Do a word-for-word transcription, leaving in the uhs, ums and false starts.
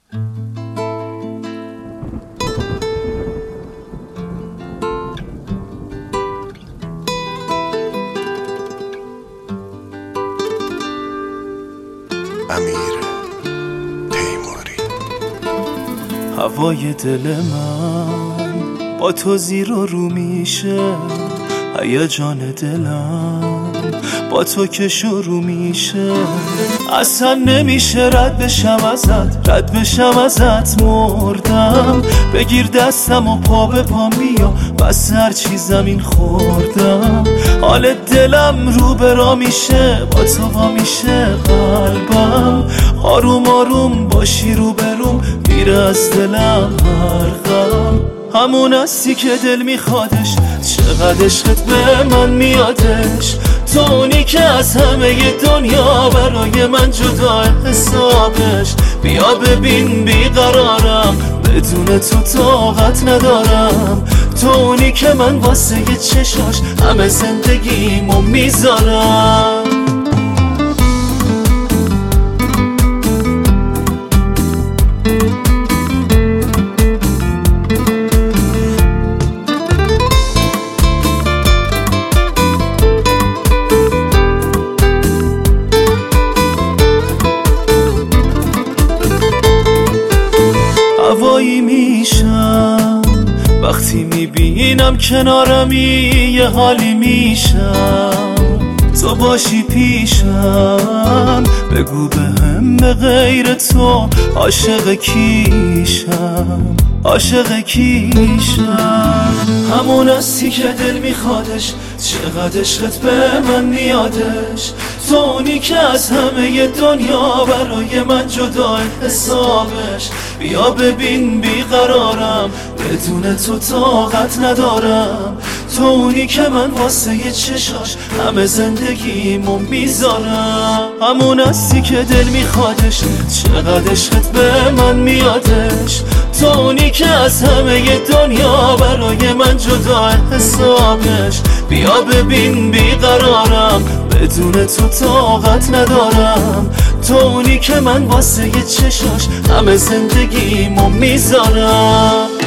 امیر تیموری. هوای دل من با تو زیر و رو میشه، هیجان دلم با تو که شروع میشه. اصلا نمیشه رد بشم ازت، رد بشم ازت مردم. بگیر دستم و پا به پا بیا، بس هر چی زمین خوردم. حال دلم رو به را میشه، با تو وا میشه قلبم. آروم آروم باشی رو بروم، میره از دلم هر غم. همون هستی که دل میخوادش، چقدر عشقت به من میادش. تو اونی که از همه دنیا برای من جدا حسابش. بیا ببین بیقرارم، بدون تو طاقت ندارم. تو اونی که من واسه چشاش همه زندگیمو میذارم. هوایی میشم وقتی میبینم کنارمی، یه حالی میشم تو باشی پیشم. بگو بهم به غیر تو عاشق کیشم، عاشق کیشم. همون هستی که دل میخوادش، چقدر عشقت به من میادش. تو اونی که از همه دنیا برای من جدا حسابش. بیا ببین بیقرارم، بدون تو طاقت ندارم. تو اونی که من واسه چشاش همه زندگیمو میذارم. همون هستی که دل میخوادش، چقدر عشقت به من میادش. تو اونی که از همه دنیا برای من جدا حسابش. بیا ببین بیقرارم، بدون تو طاقت ندارم. تو اونی که من واسه چشاش همه زندگیمو میذارم.